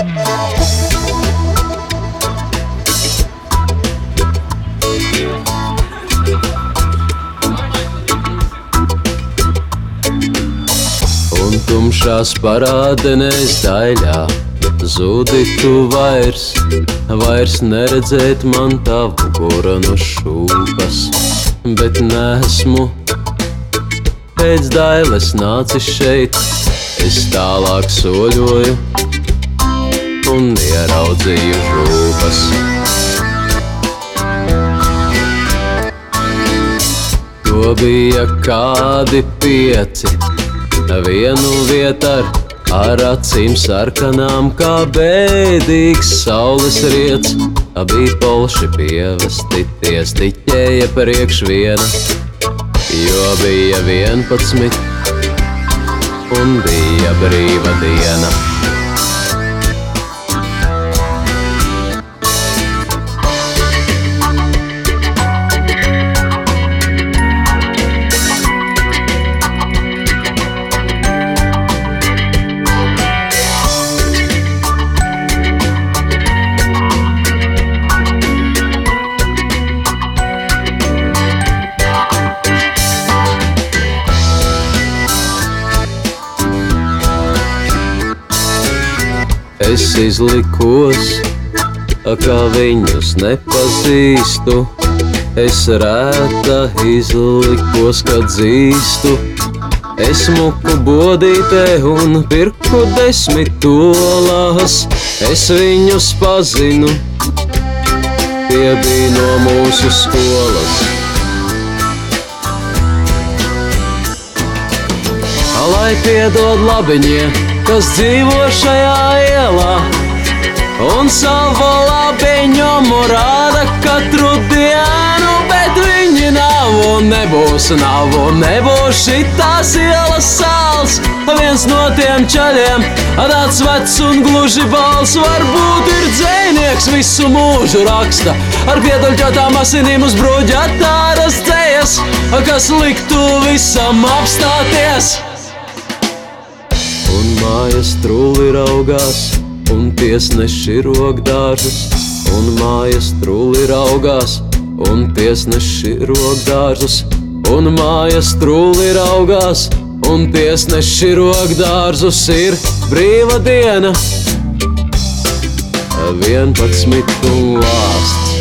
Un tumšās parādenēs daļā zudi tu vairs neredzēt man tavu guranu šūpas. Bet nesmu pēc dailes nācis šeit, es tālāk soļoju un ieraudzīju žūpas. To bija kādi 5, vienu vietu ar acīm sarkanām kā bēdīgs saules riets. Abi polši pievesti, tie stiķēja priekš viena, jo bija 11 un bija brīva diena. Es izlikos, kā viņus nepazīstu. Es rēta izlikos, kad dzīstu. Es muku bodītē un pirku 10 olās. Es viņus pazinu, tie bija no mūsu skolas. Lai piedod labiņie, kas dzīvo šajā ielā, un savu labiņumu rāda katru dienu, bet viņi nav un nebūs šitās ielas sāls. Viens no tiem čaļiem, tāds vecs un gluži bals, varbūt ir dzejnieks, visu mūžu raksta ar pieduļķotām asinīm uz bruģa tāras dzejas, kas liktu visam apstāties. Un mājas trulli raugās, un tiesneši rokdāržus. Un mājas trulli raugās, un tiesneši rokdāržus. Un mājas trulli raugās, un tiesneši rokdārzus. Ir brīva diena, 11 un lāsts.